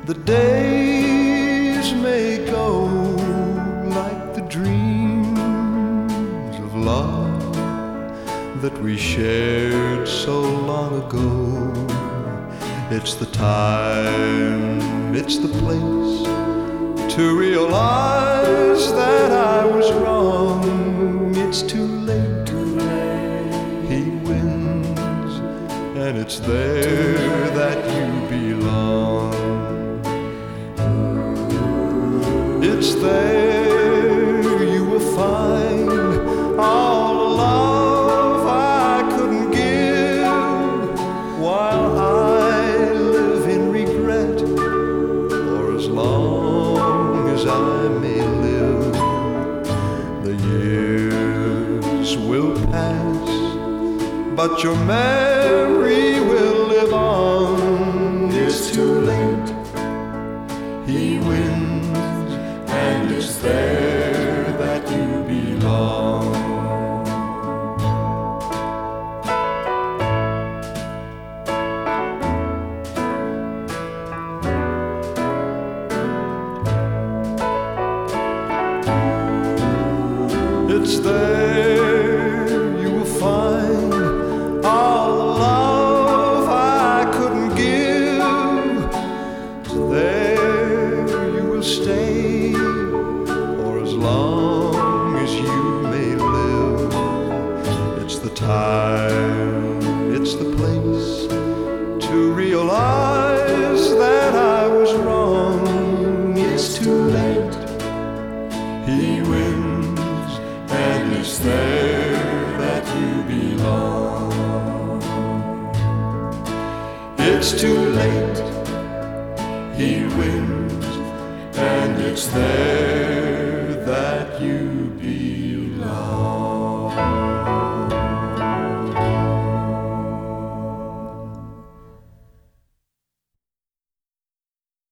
The days may go like the dreams of love that we shared so long ago. It's the time, it's the place to realize that I was wrong. It's too late, he wins, and it's there that you belong. It's there you will find all the love I couldn't give, while I live in regret for as long as I may live. The years will pass, but your memory will live on. It's too late, he wins, and it's there that you belong. It's there you will find all the love I couldn't give. It's there you will stay for as long as you may live. It's the time, it's the place to realize that I was wrong. It's too late, he wins, and it's there that you belong. It's too late, he wins, and it's there